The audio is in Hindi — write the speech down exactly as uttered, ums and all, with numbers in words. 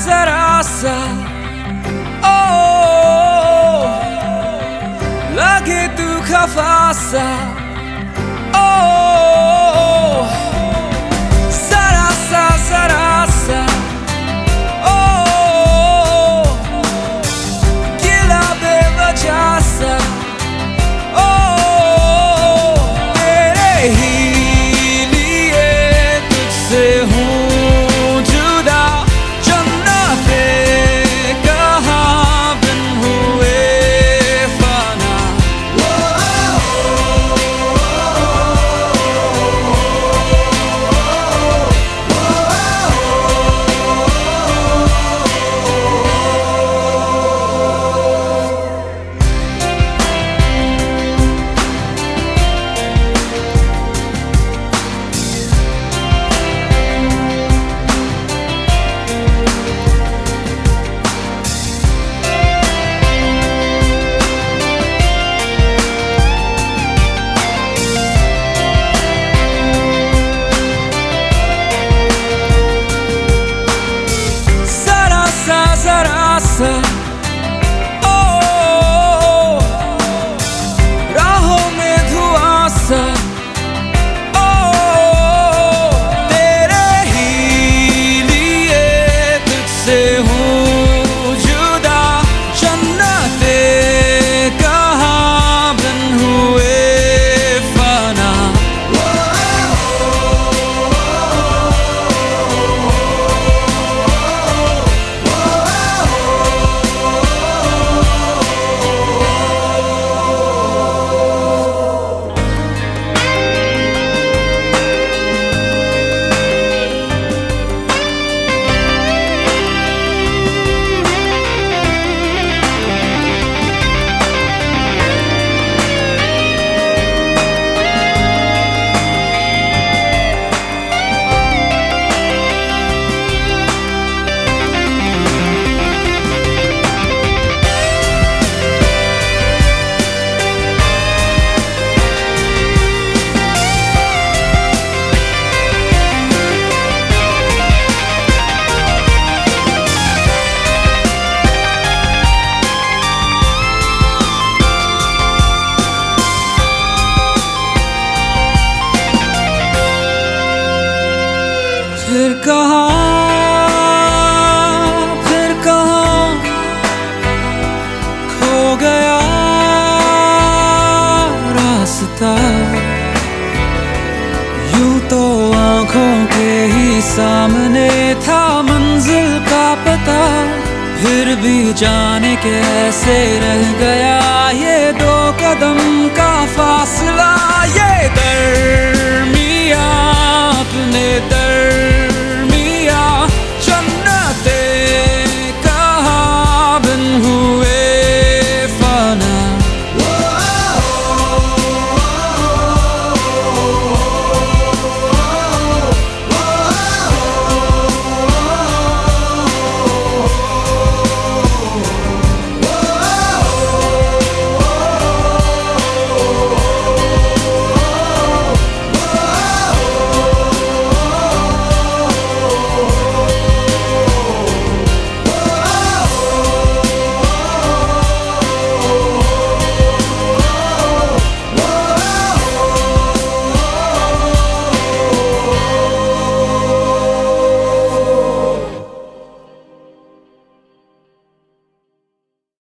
जरा सा ओ लगे तू खफा सा ओ जरा सा जरा सा ओ गिला बेवजह सा ओ तेरे ही लिए तुझसे हूँ सा ओ राहों में धुआं सा ओ तेरे ही लिए तुझसे हूँ जुदा जन्नते कहाँ बिन हुए फना फिर कहाँ फिर कहाँ खो गया रास्ता यूं तो आँखों के ही सामने था मंजिल का पता फिर भी जाने कैसे रह गया ये दो कदम का फासला ये दर्द